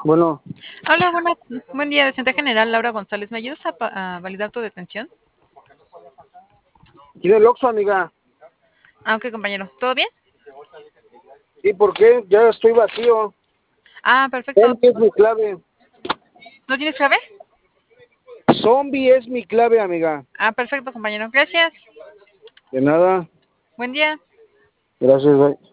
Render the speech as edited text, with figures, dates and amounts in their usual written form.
Bueno, Hola, buen día, docente general Laura González. ¿Me ayudas a validar tu detención? ¿tiene el Oxxo, amiga? Ok, compañero. ¿Todo bien? ¿Y por qué? Ya estoy vacío. Perfecto. Zombie es mi clave. ¿No tienes clave? Zombie es mi clave, amiga. Perfecto, compañero. Gracias. De nada. Buen día. Gracias, bye.